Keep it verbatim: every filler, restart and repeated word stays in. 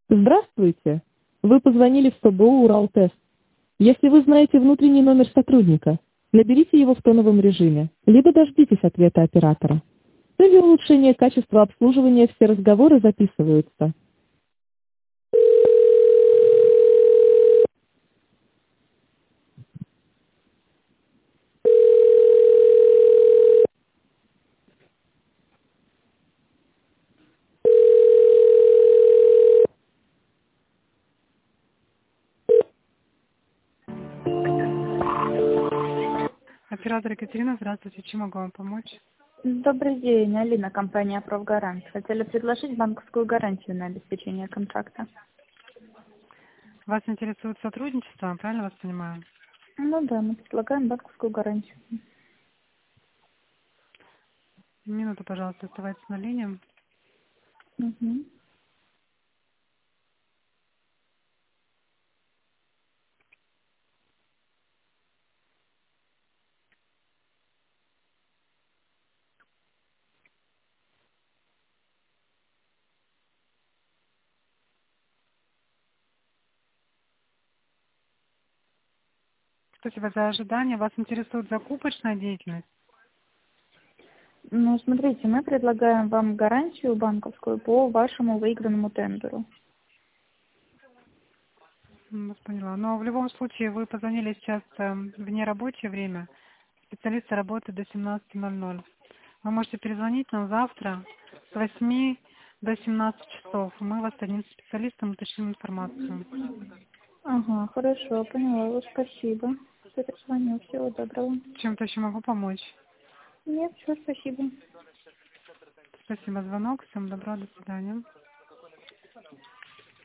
Здравствуйте. Вы позвонили в СТО «Уралтест». Если вы знаете внутренний номер сотрудника, наберите его в тоновом режиме, либо дождитесь ответа оператора. С целью улучшения качества обслуживания все разговоры записываются. Оператор Екатерина, здравствуйте. Чем могу вам помочь? Добрый день, Алина, компания «Профгарант». Хотели предложить банковскую гарантию на обеспечение контракта. Вас интересует сотрудничество, правильно вас понимаю? Ну да, мы предлагаем банковскую гарантию. Минуту, пожалуйста, оставайтесь на линии. Угу. Спасибо за ожидание. Вас интересует закупочная деятельность? Ну, смотрите, мы предлагаем вам гарантию банковскую по вашему выигранному тендеру. М, Вас поняла. Но в любом случае вы позвонили сейчас э, в нерабочее время. Специалисты работают до семнадцати ноль-ноль. Вы можете перезвонить нам завтра с восьми до семнадцати часов. Мы вас с одним специалистом уточним информацию. Ага, хорошо, поняла вас, спасибо. Перезвоню, всего доброго. Чем-то еще могу помочь? Нет, все, спасибо. Спасибо за звонок. Всем добра, до свидания.